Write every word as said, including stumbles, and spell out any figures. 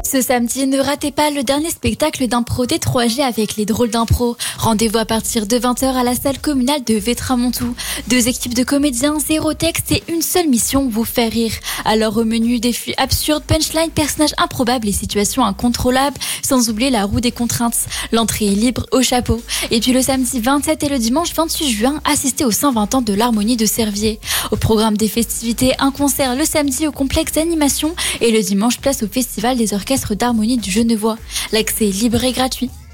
Ce samedi, ne ratez pas le dernier spectacle d'impro des trois G avec les drôles d'impro. Rendez-vous à partir de vingt heures à la salle communale de Vétramontou. Deux équipes de comédiens, zéro texte et une seule mission, vous faire rire. Alors au menu, défis absurdes, punchline, personnages improbables et situations incontrôlables, sans oublier la roue des contraintes. L'entrée est libre au chapeau. Et puis le samedi vingt-sept et le dimanche vingt-huit juin, assistez aux cent vingt ans de l'harmonie de Servier. Au programme des festivités, un concert le samedi au complexe d'animation et le dimanche, place au festival des orchestres d'harmonie du Genevois. L'accès est libre et gratuit.